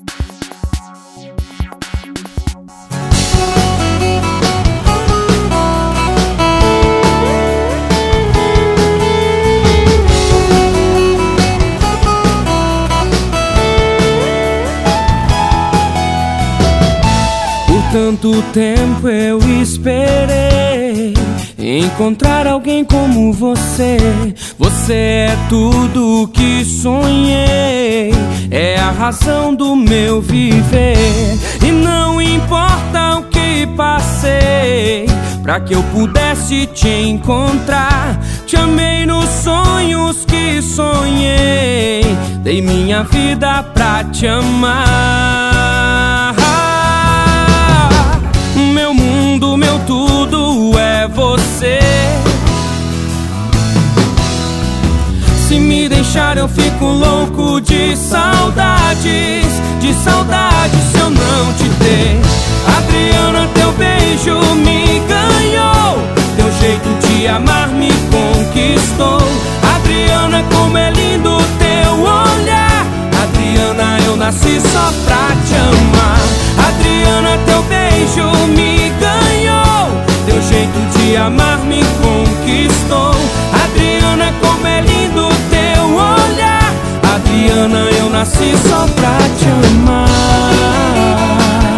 Tanto tempo eu esperei encontrar alguém como você. Você é tudo que sonhei, é a razão do meu viver. E não importa o que passei, pra que eu pudesse te encontrar. Te amei nos sonhos que sonhei, dei minha vida pra te amar. Meu mundo, meu tudo é você. Se me deixar eu fico louco de saudades, de saudades se eu não te ter. Adriana, teu beijo me ganhou, teu jeito de amar me conquistou. Adriana, como é lindo teu olhar. Adriana, eu nasci só pra te amar. Adriana, teu beijo me ganhou, teu jeito de amar me conquistou. Adriana, como é lindo teu olhar. Adriana, eu nasci só pra te amar.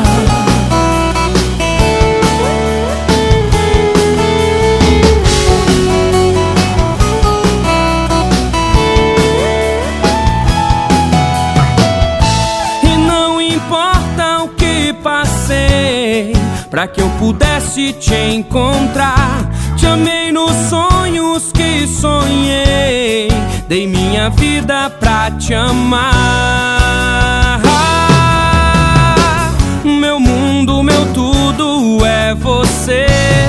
Pra que eu pudesse te encontrar. Te amei nos sonhos que sonhei, dei minha vida pra te amar. Meu mundo, meu tudo é você.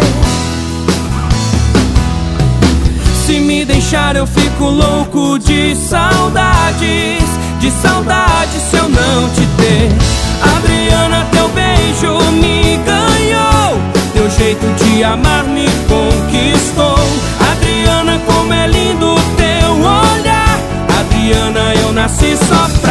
Se me deixar eu fico louco de saudades, de saudades se eu não te ter. Adriana, teu beijo me ganhou, teu jeito de amar me conquistou. Adriana, como é lindo teu olhar. Adriana, eu nasci só pra